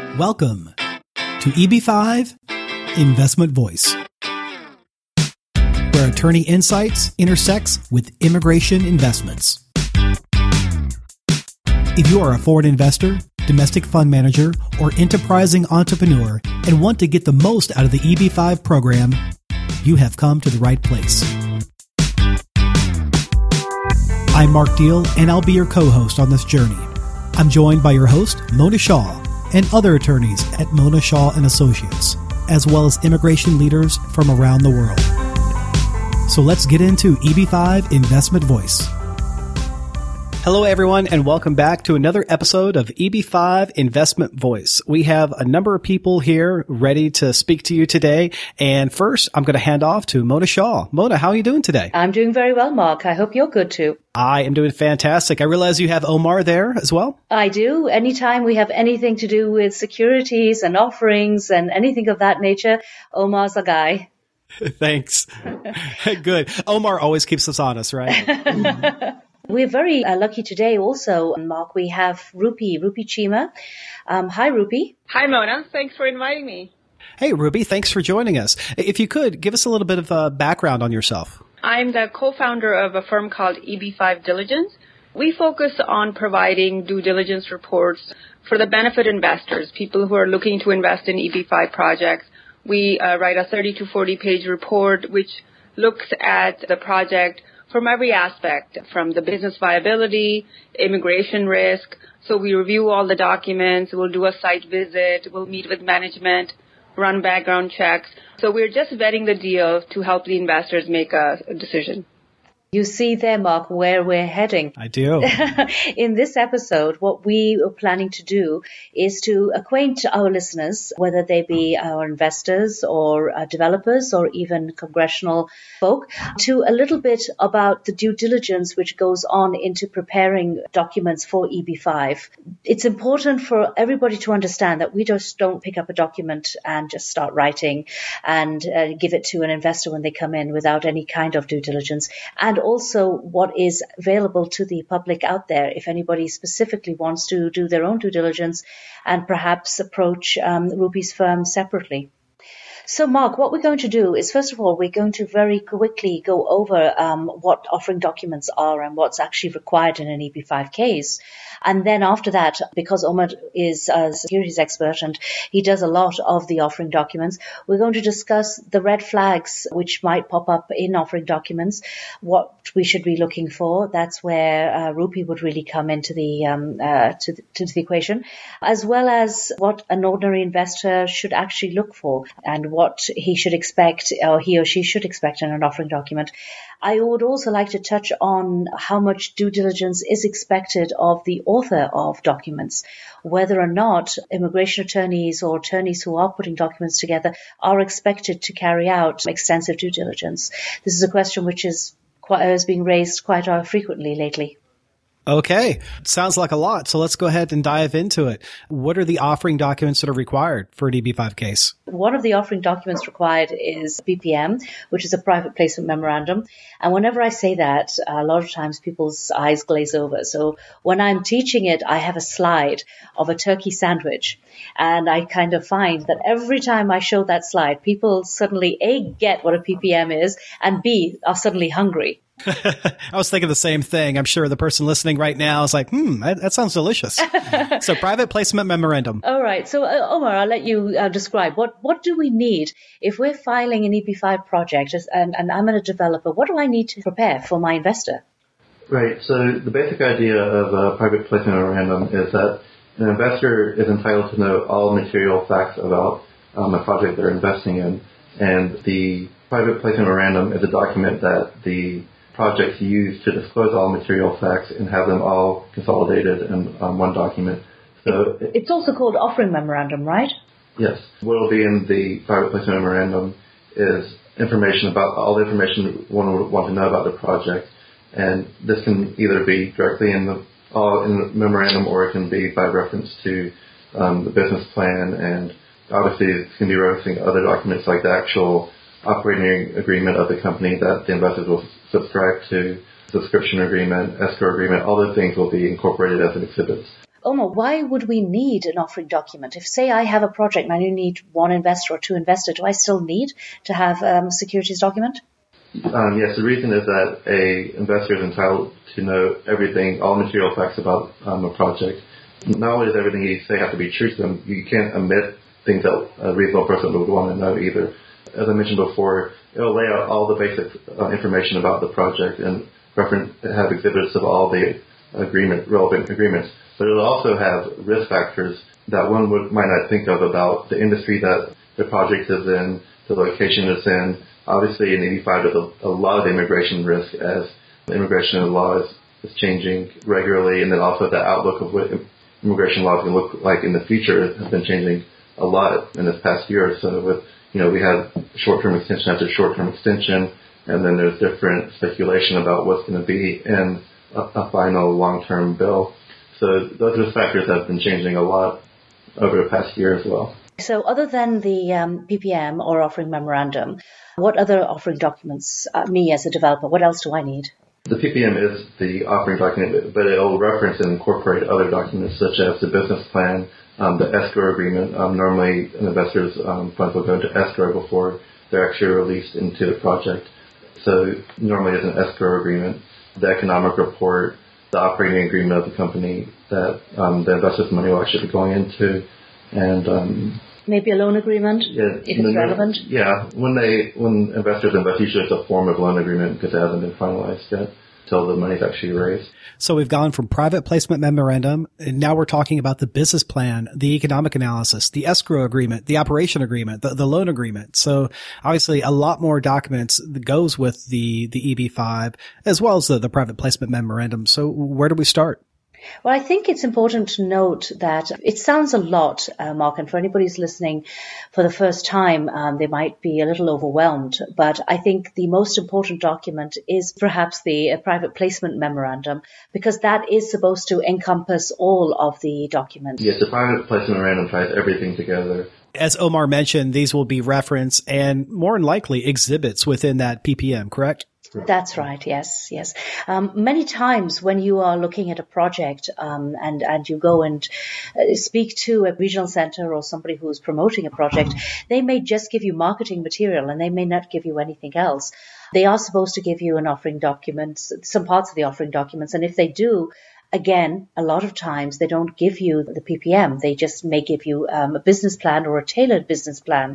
Welcome to EB5 Investment Voice, where attorney insights intersects with immigration investments. If you are a foreign investor, domestic fund manager, or enterprising entrepreneur and want to get the most out of the EB5 program, you have come to the right place. I'm Mark Deal, and I'll be your co-host on this journey. I'm joined by your host, Mona Shaw, and other attorneys at Mona Shaw & Associates, as well as immigration leaders from around the world. So let's get into EB5 Investment Voice. Hello, everyone, and welcome back to another episode of EB5 Investment Voice. We have a number of people here ready to speak to you today. And first, I'm going to hand off to Mona Shaw. Mona, how are you doing today? I'm doing very well, Mark. I hope you're good too. I am doing fantastic. I realize you have Omar there as well. I do. Anytime we have anything to do with securities and offerings and anything of that nature, Omar's a guy. Thanks. Good. Omar always keeps us honest, right? We're very lucky today also, Mark. We have Rupi Chima. Hi, Rupi. Hi, Mona. Thanks for inviting me. Hey, Rupi. Thanks for joining us. If you could, give us a little bit of background on yourself. I'm the co-founder of a firm called EB5 Diligence. We focus on providing due diligence reports for the benefit investors, people who are looking to invest in EB5 projects. We write a 30 to 40-page report which looks at the project from every aspect, from the business viability, immigration risk. So we review all the documents, we'll do a site visit, we'll meet with management, run background checks. So we're just vetting the deal to help the investors make a decision. You see there, Mark, where we're heading. I do. In this episode, what we are planning to do is to acquaint our listeners, whether they be our investors or developers or even congressional folk, to a little bit about the due diligence which goes on into preparing documents for EB5. It's important for everybody to understand that we just don't pick up a document and just start writing and give it to an investor when they come in without any kind of due diligence. And also what is available to the public out there if anybody specifically wants to do their own due diligence and perhaps approach Rupi's firm separately. So, Mark, what we're going to do is, first of all, we're going to very quickly go over what offering documents are and what's actually required in an EB5 case. And then after that, because Omar is a securities expert and he does a lot of the offering documents, we're going to discuss the red flags which might pop up in offering documents, what we should be looking for. That's where Rupi would really come into the to the equation, as well as what an ordinary investor should actually look for and what he should expect, or he or she should expect in an offering document. I would also like to touch on how much due diligence is expected of the author of documents, whether or not immigration attorneys or attorneys who are putting documents together are expected to carry out extensive due diligence. This is a question which is being raised quite frequently lately. Okay. Sounds like a lot. So let's go ahead and dive into it. What are the offering documents that are required for an EB5 case? One of the offering documents required is PPM, which is a private placement memorandum. And whenever I say that, a lot of times people's eyes glaze over. So when I'm teaching it, I have a slide of a turkey sandwich. And I kind of find that every time I show that slide, people suddenly, A, get what a PPM is, and B, are suddenly hungry. I was thinking the same thing. I'm sure the person listening right now is like, that sounds delicious. So private placement memorandum. All right. So Omar, I'll let you describe what do we need if we're filing an EB5 project and I'm a developer, what do I need to prepare for my investor? Right. So the basic idea of a private placement memorandum is that an investor is entitled to know all material facts about a project they're investing in. And the private placement memorandum is a document that the projects use to disclose all material facts and have them all consolidated in one document. So it's also called offering memorandum, right? Yes. What will be in the private placement memorandum is information about all the information one would want to know about the project. And this can either be directly in the memorandum or it can be by reference to the business plan. And obviously it can be referencing other documents like the actual operating agreement of the company that the investors will subscribe to, subscription agreement, escrow agreement, all those things will be incorporated as an exhibit. Omar, why would we need an offering document? If, say, I have a project and I only need one investor or two investors, do I still need to have a securities document? Yes, the reason is that a investor is entitled to know everything, all material facts about a project. Not only does everything you say have to be true to them, you can't omit things that a reasonable person would want to know either. As I mentioned before, it will lay out all the basic information about the project and have exhibits of all the relevant agreements. But it will also have risk factors that one might not think of about the industry that the project is in, the location it's in. Obviously, in EB-5, there's a lot of immigration risk as the immigration law is changing regularly, and then also the outlook of what immigration law can look like in the future has been changing a lot in this past year or so. With we had short-term extension after short-term extension, and then there's different speculation about what's going to be in a final long-term bill. So those risk factors have been changing a lot over the past year as well. So other than the PPM or offering memorandum, what other offering documents, me as a developer, what else do I need? The PPM is the offering document, but it will reference and incorporate other documents such as the business plan, the escrow agreement. Normally, an investor's funds will go into escrow before they're actually released into the project. So normally it's an escrow agreement, the economic report, the operating agreement of the company that the investor's money will actually be going into, and maybe a loan agreement, if it's relevant. Yeah, when investors invest, usually it's a form of loan agreement because it hasn't been finalized yet until the money's actually raised. So we've gone from private placement memorandum, and now we're talking about the business plan, the economic analysis, the escrow agreement, the operation agreement, the loan agreement. So obviously a lot more documents that goes with the EB-5 as well as the private placement memorandum. So where do we start? Well, I think it's important to note that it sounds a lot, Mark, and for anybody who's listening for the first time, they might be a little overwhelmed. But I think the most important document is perhaps the private placement memorandum, because that is supposed to encompass all of the documents. Yes, the private placement memorandum ties everything together. As Omar mentioned, these will be reference and more than likely exhibits within that PPM, correct? That's right. Yes. Many times when you are looking at a project and you go and speak to a regional center or somebody who's promoting a project, they may just give you marketing material and they may not give you anything else. They are supposed to give you an offering document, some parts of the offering documents, and if they do, again, a lot of times they don't give you the PPM. They just may give you a business plan or a tailored business plan.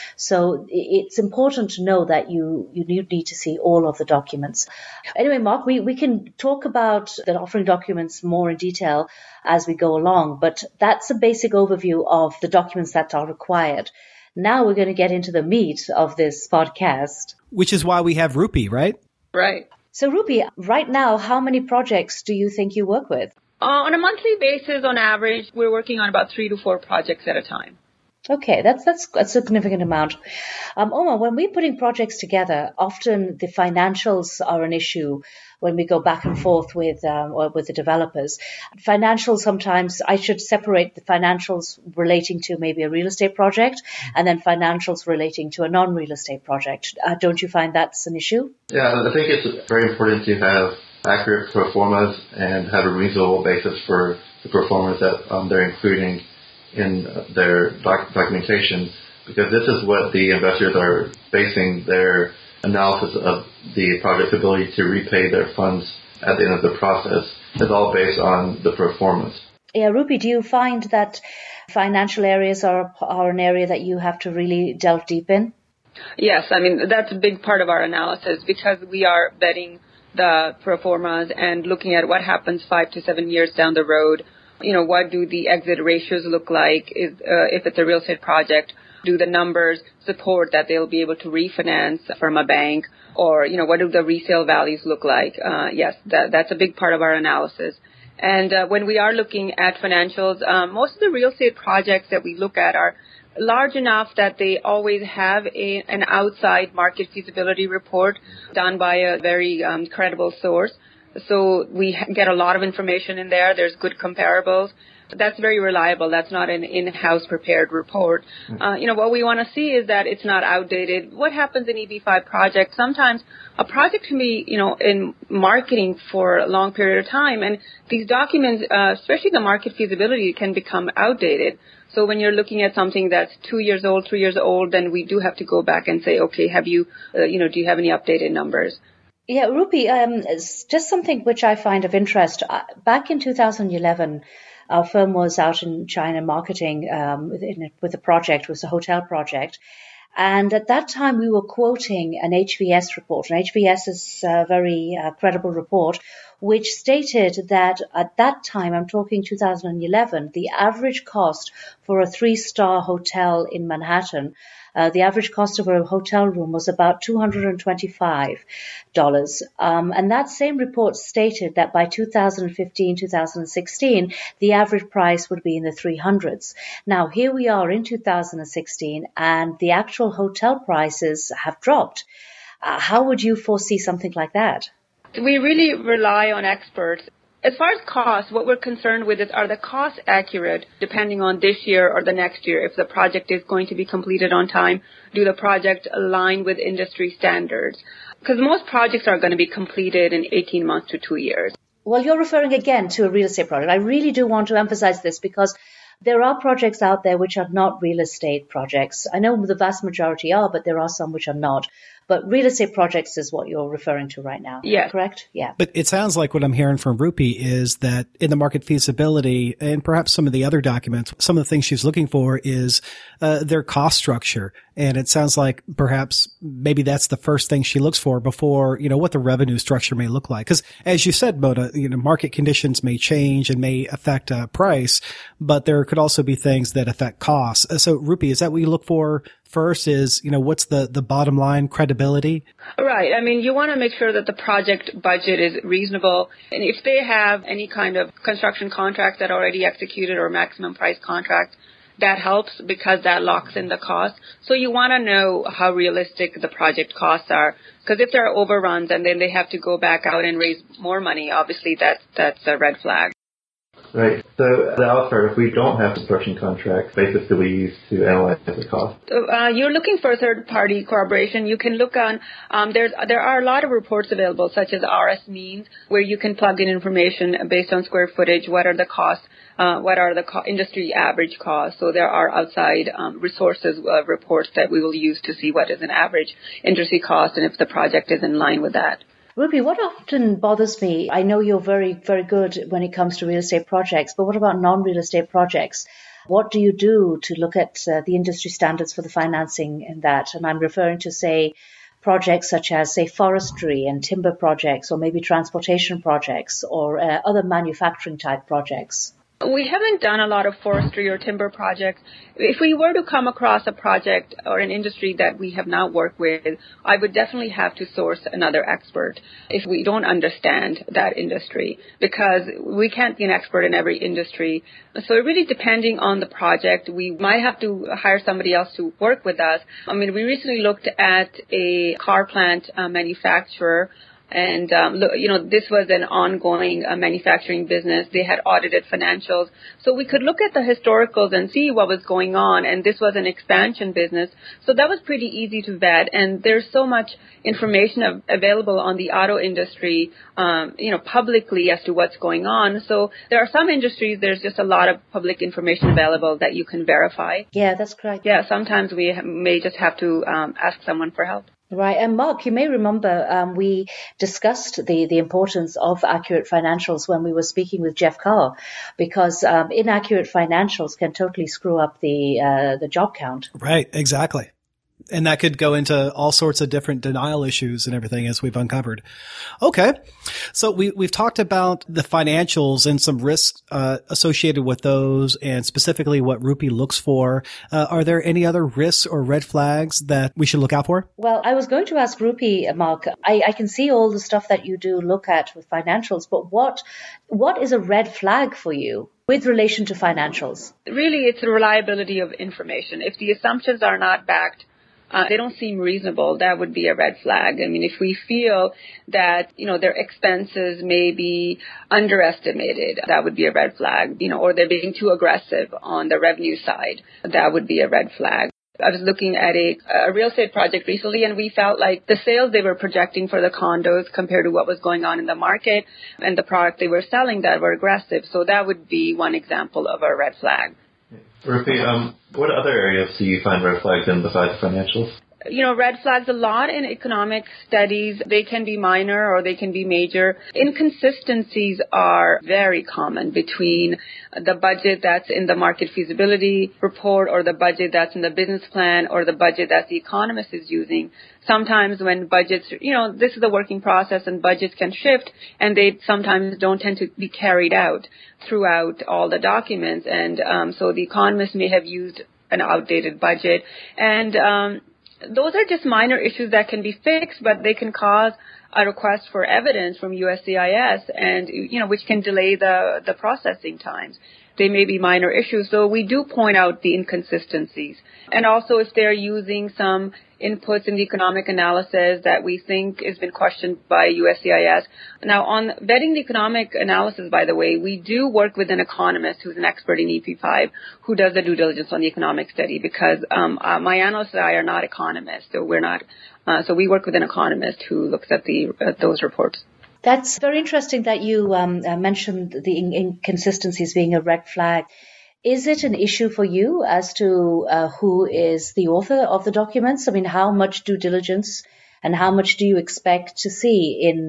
So it's important to know that you need to see all of the documents. Anyway, Mark, we can talk about the offering documents more in detail as we go along, but that's a basic overview of the documents that are required. Now we're going to get into the meat of this podcast. Which is why we have Rupi, right? Right. So Rupi, right now, how many projects do you think you work with? On a monthly basis, on average, we're working on about 3 to 4 projects at a time. Okay, that's a significant amount. Omar, when we're putting projects together, often the financials are an issue when we go back and forth with the developers. Financials, sometimes I should separate the financials relating to maybe a real estate project and then financials relating to a non-real estate project. Don't you find that's an issue? Yeah, I think it's very important to have accurate pro formas and have a reasonable basis for the pro formas that they're including in their documentation, because this is what the investors are basing their analysis of the project's ability to repay their funds at the end of the process. It's all based on the pro formas. Yeah, Rupi, do you find that financial areas are an area that you have to really delve deep in? Yes, I mean, that's a big part of our analysis because we are vetting the pro formas and looking at what happens 5 to 7 years down the road. What do the exit ratios look like if it's a real estate project? Do the numbers support that they'll be able to refinance from a bank? Or, what do the resale values look like? Yes, that's a big part of our analysis. And when we are looking at financials, most of the real estate projects that we look at are large enough that they always have an outside market feasibility report done by a very credible source. So we get a lot of information in there. There's good comparables. That's very reliable. That's not an in-house prepared report. What we want to see is that it's not outdated. What happens in EB5 projects? Sometimes a project can be, in marketing for a long period of time, and these documents, especially the market feasibility, can become outdated. So when you're looking at something that's 2 years old, 3 years old, then we do have to go back and say, okay, have you, do you have any updated numbers? Yeah, Rupi, it's just something which I find of interest. Back in 2011, our firm was out in China marketing with a project, it was a hotel project. And at that time, we were quoting an HVS report. And HVS is a very credible report, which stated that at that time, I'm talking 2011, the average cost for a 3-star hotel in Manhattan, the average cost of a hotel room was about $225. And that same report stated that by 2015, 2016, the average price would be in the 300s. Now, here we are in 2016, and the actual hotel prices have dropped. How would you foresee something like that? We really rely on experts. As far as costs, what we're concerned with is, are the costs accurate depending on this year or the next year? If the project is going to be completed on time, do the project align with industry standards? Because most projects are going to be completed in 18 months to 2 years. Well, you're referring again to a real estate project. I really do want to emphasize this because there are projects out there which are not real estate projects. I know the vast majority are, but there are some which are not. But real estate projects is what you're referring to right now. Yeah. Correct? Yeah. But it sounds like what I'm hearing from Rupi is that in the market feasibility and perhaps some of the other documents, some of the things she's looking for is their cost structure. And it sounds like perhaps maybe that's the first thing she looks for before, what the revenue structure may look like. Because as you said, Mona, market conditions may change and may affect price, but there could also be things that affect costs. So Rupi, is that what you look for first is, what's the bottom line credibility? Right. I mean, you want to make sure that the project budget is reasonable. And if they have any kind of construction contract that already executed or maximum price contract, that helps because that locks in the cost. So you want to know how realistic the project costs are. Because if there are overruns and then they have to go back out and raise more money, obviously that's a red flag. Right. So the elsewhere, if we don't have construction contracts, basis do we use to analyze the cost? You're looking for a third-party corroboration. You can look on, there are a lot of reports available, such as RS Means, where you can plug in information based on square footage, what are the costs, what are the industry average costs. So there are outside resources, reports that we will use to see what is an average industry cost and if the project is in line with that. Rupi, what often bothers me, I know you're very, very good when it comes to real estate projects, but what about non-real estate projects? What do you do to look at the industry standards for the financing in that? And I'm referring to, say, projects such as, say, forestry and timber projects, or maybe transportation projects, or other manufacturing type projects. We haven't done a lot of forestry or timber projects. If we were to come across a project or an industry that we have not worked with, I would definitely have to source another expert if we don't understand that industry, because we can't be an expert in every industry. So really depending on the project, we might have to hire somebody else to work with us. I mean, we recently looked at a car plant manufacturer. And, this was an ongoing manufacturing business. They had audited financials. So we could look at the historicals and see what was going on. And this was an expansion business. So that was pretty easy to vet. And there's so much information available on the auto industry, publicly as to what's going on. So there are some industries, there's just a lot of public information available that you can verify. Yeah, that's correct. Yeah, sometimes we may just have to ask someone for help. Right. And Mark, you may remember we discussed the importance of accurate financials when we were speaking with Jeff Carr, because inaccurate financials can totally screw up the job count. Right. Exactly. And that could go into all sorts of different denial issues and everything, as we've uncovered. Okay. So we've talked about the financials and some risks associated with those, and specifically what Rupi looks for. Are there any other risks or red flags that we should look out for? Well, I was going to ask Rupi, Mark, I can see all the stuff that you do look at with financials, but what is a red flag for you with relation to financials? Really, it's the reliability of information. If the assumptions are not backed they don't seem reasonable, that would be a red flag. I mean, if we feel that, their expenses may be underestimated, that would be a red flag, or they're being too aggressive on the revenue side, that would be a red flag. I was looking at a real estate project recently, and we felt like the sales they were projecting for the condos compared to what was going on in the market and the product they were selling that were aggressive. So that would be one example of a red flag. Rupi, what other areas do you find red flags in besides financials? Red flags a lot in economic studies. They can be minor or they can be major. Inconsistencies are very common between the budget that's in the market feasibility report or the budget that's in the business plan or the budget that the economist is using. Sometimes when budgets, this is a working process and budgets can shift and they sometimes don't tend to be carried out throughout all the documents. And so the economist may have used an outdated budget. And those are just minor issues that can be fixed, but they can cause a request for evidence from USCIS and, which can delay the processing times. They may be minor issues, so we do point out the inconsistencies. And also if they're using some inputs in the economic analysis that we think has been questioned by USCIS. Now, on vetting the economic analysis, by the way, we do work with an economist who's an expert in EP5 who does the due diligence on the economic study because my analyst and I are not economists, so we're not. So we work with an economist who looks at those reports. That's very interesting that you mentioned the inconsistencies being a red flag. Is it an issue for you as to who is the author of the documents? I mean, how much due diligence and how much do you expect to see in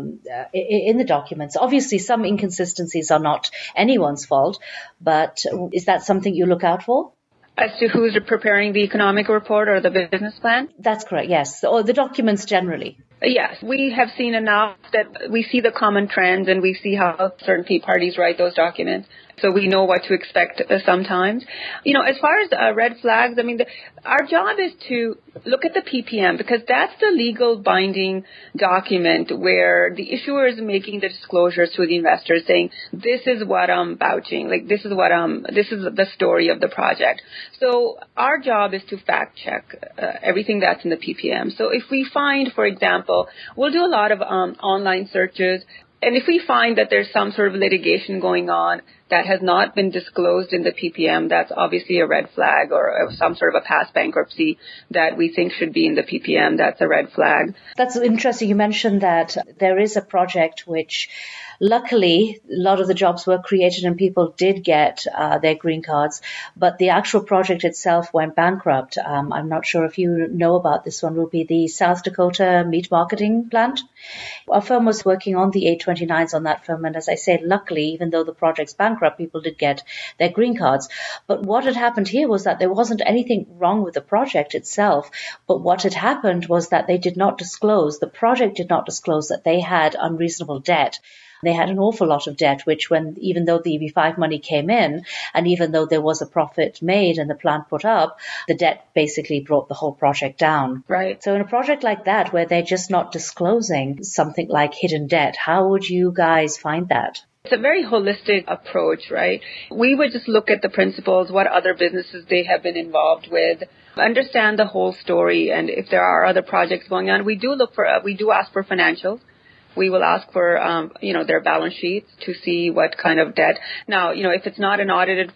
the documents? Obviously, some inconsistencies are not anyone's fault, but is that something you look out for? As to who's preparing the economic report or the business plan? That's correct, yes. Or the documents generally. Yes, we have seen enough that we see the common trends and we see how certain parties write those documents. So we know what to expect sometimes. As far as red flags, I mean, our job is to look at the PPM because that's the legal binding document where the issuer is making the disclosures to the investors saying, this is what I'm vouching, like this is the story of the project. So our job is to fact check everything that's in the PPM. So if we find, for example, we'll do a lot of online searches. And if we find that there's some sort of litigation going on that has not been disclosed in the PPM, that's obviously a red flag, or some sort of a past bankruptcy that we think should be in the PPM, that's a red flag. That's interesting. You mentioned that there is a project which luckily a lot of the jobs were created and people did get their green cards, but the actual project itself went bankrupt. I'm not sure if you know about this one, Rupi, the South Dakota meat marketing plant. Our firm was working on the 829s on that firm, and as I said, luckily, even though the project's bankrupt, people did get their green cards. But what had happened here was that there wasn't anything wrong with the project itself, but what had happened was that the project did not disclose that they had unreasonable debt. They had an awful lot of debt, which even though the EB5 money came in, and even though there was a profit made and the plant put up, the debt basically brought the whole project down. Right. So in a project like that, where they're just not disclosing something like hidden debt, how would you guys find that? It's a very holistic approach, right? We would just look at the principles, what other businesses they have been involved with, understand the whole story, and if there are other projects going on, we do ask for financials. We will ask for, their balance sheets to see what kind of debt. Now, if it's not an audited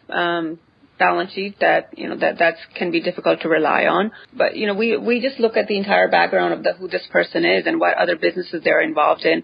balance sheet, that can be difficult to rely on. But, we just look at the entire background of who this person is and what other businesses they're involved in.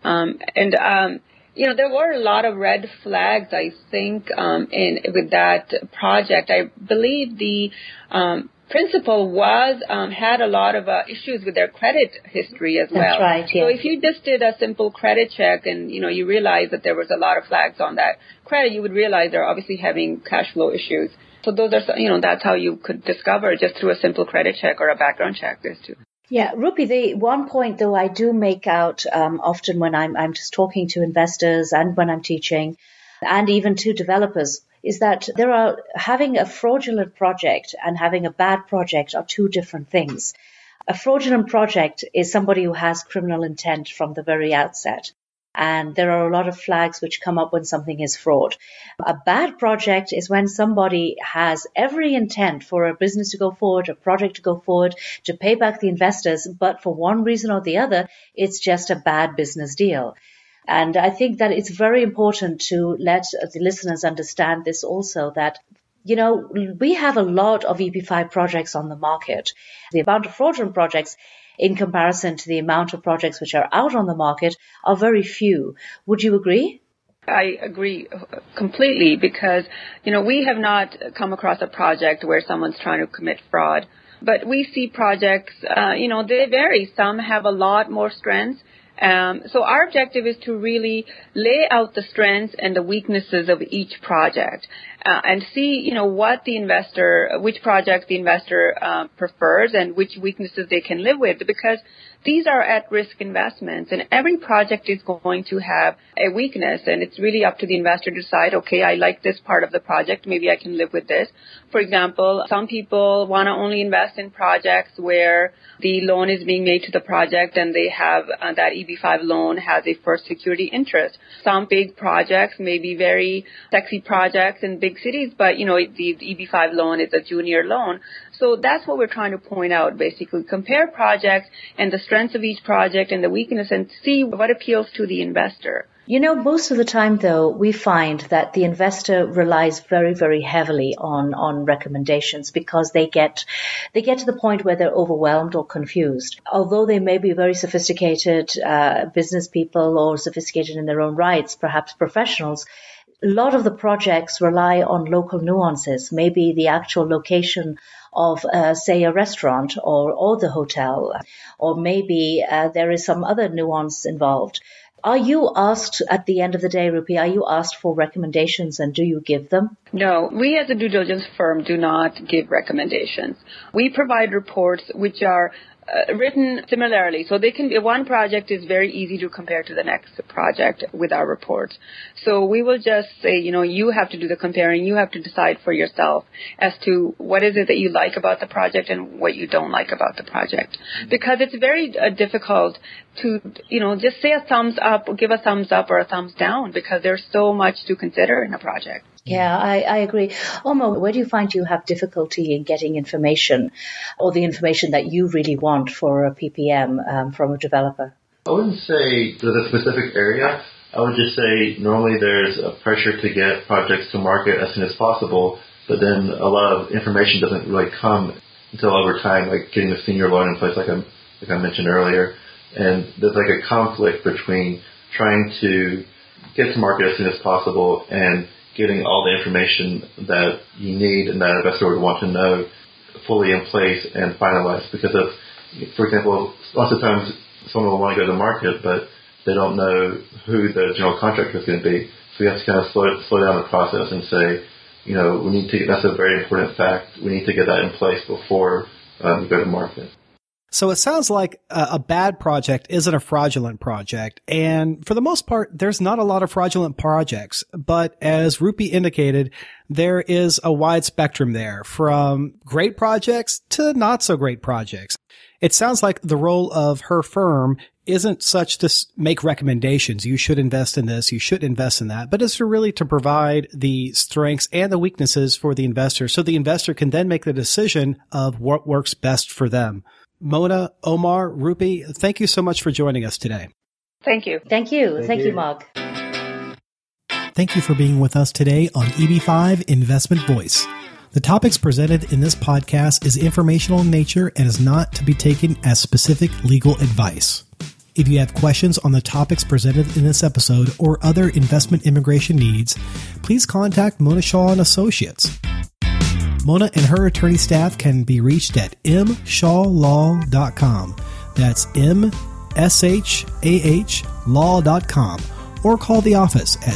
There were a lot of red flags, I think, with that project. I believe the principal had a lot of issues with their credit history as well. That's right, yes. So if you just did a simple credit check and, you realize that there was a lot of flags on that credit, you would realize they're obviously having cash flow issues. So those are, that's how you could discover just through a simple credit check or a background check. There's two. Yeah, Rupi, the one point, though, I do make out often when I'm just talking to investors and when I'm teaching and even to developers is that having a fraudulent project and having a bad project are two different things. A fraudulent project is somebody who has criminal intent from the very outset. And there are a lot of flags which come up when something is fraud. A bad project is when somebody has every intent for a business to go forward, a project to go forward, to pay back the investors, but for one reason or the other, it's just a bad business deal. And I think that it's very important to let the listeners understand this also, that we have a lot of EP5 projects on the market. The amount of fraudulent projects in comparison to the amount of projects which are out on the market are very few. Would you agree? I agree completely because, we have not come across a project where someone's trying to commit fraud. But we see projects, they vary. Some have a lot more strengths. So our objective is to really lay out the strengths and the weaknesses of each project and see, which project the investor prefers and which weaknesses they can live with, because these are at-risk investments and every project is going to have a weakness, and it's really up to the investor to decide, okay, I like this part of the project, maybe I can live with this. For example, some people want to only invest in projects where the loan is being made to the project and they have that EB5 loan has a first security interest. Some big projects may be very sexy projects in big cities, but, the EB5 loan is a junior loan. So that's what we're trying to point out, basically. Compare projects and the strengths of each project and the weakness and see what appeals to the investor. Most of the time, though, we find that the investor relies very, very heavily on recommendations because they get to the point where they're overwhelmed or confused. Although they may be very sophisticated business people or sophisticated in their own rights, perhaps professionals, a lot of the projects rely on local nuances, maybe the actual location of, say, a restaurant or the hotel, or maybe there is some other nuance involved. Are you asked at the end of the day, Rupi, are you asked for recommendations and do you give them? No, we as a due diligence firm do not give recommendations. We provide reports which are written similarly. So one project is very easy to compare to the next project with our reports. So we will just say, you have to do the comparing. You have to decide for yourself as to what is it that you like about the project and what you don't like about the project. Because it's very difficult to, just say a thumbs up, or give a thumbs up or a thumbs down, because there's so much to consider in a project. Yeah, I agree. Omo, where do you find you have difficulty in getting information or the information that you really want for a PPM from a developer? I wouldn't say there's a specific area. I would just say normally there's a pressure to get projects to market as soon as possible, but then a lot of information doesn't really come until over time, like getting a senior loan in place, like I mentioned earlier. And there's like a conflict between trying to get to market as soon as possible and getting all the information that you need and that investor would want to know fully in place and finalized. Because for example, lots of times someone will want to go to market, but they don't know who the general contractor is going to be. So you have to kind of slow down the process and say, that's a very important fact. We need to get that in place before you go to market. So it sounds like a bad project isn't a fraudulent project. And for the most part, there's not a lot of fraudulent projects. But as Rupi indicated, there is a wide spectrum there from great projects to not so great projects. It sounds like the role of her firm isn't such to make recommendations. You should invest in this. You should invest in that. But it's to provide the strengths and the weaknesses for the investor so the investor can then make the decision of what works best for them. Mona, Omar, Rupi, thank you so much for joining us today. Thank you. Thank you. Thank you, Mark. Thank you for being with us today on EB5 Investment Voice. The topics presented in this podcast is informational in nature and is not to be taken as specific legal advice. If you have questions on the topics presented in this episode or other investment immigration needs, please contact Mona Shaw & Associates. Mona and her attorney staff can be reached at mshawlaw.com. That's mshawlaw.com, or call the office at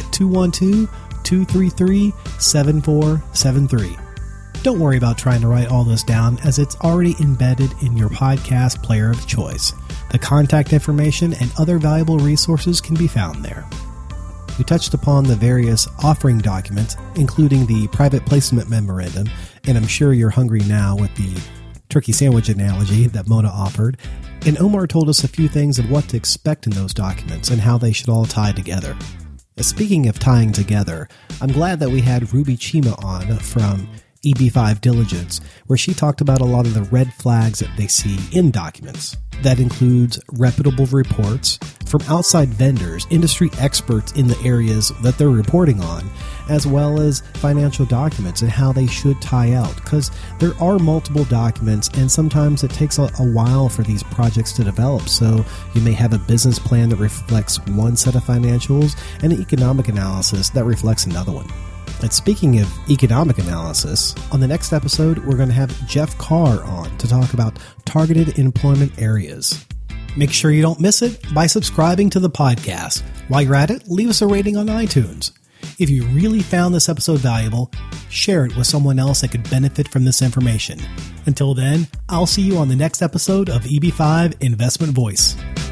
212-233-7473. Don't worry about trying to write all this down, as it's already embedded in your podcast player of choice. The contact information and other valuable resources can be found there. We touched upon the various offering documents, including the private placement memorandum, and I'm sure you're hungry now with the turkey sandwich analogy that Mona offered, and Omar told us a few things of what to expect in those documents and how they should all tie together. Speaking of tying together, I'm glad that we had Ruby Chima on from EB5 Diligence, where she talked about a lot of the red flags that they see in documents. That includes reputable reports from outside vendors, industry experts in the areas that they're reporting on, as well as financial documents and how they should tie out, because there are multiple documents and sometimes it takes a while for these projects to develop. So you may have a business plan that reflects one set of financials and an economic analysis that reflects another one. And speaking of economic analysis, on the next episode, we're going to have Jeff Carr on to talk about targeted employment areas. Make sure you don't miss it by subscribing to the podcast. While you're at it, leave us a rating on iTunes. If you really found this episode valuable, share it with someone else that could benefit from this information. Until then, I'll see you on the next episode of EB5 Investment Voice.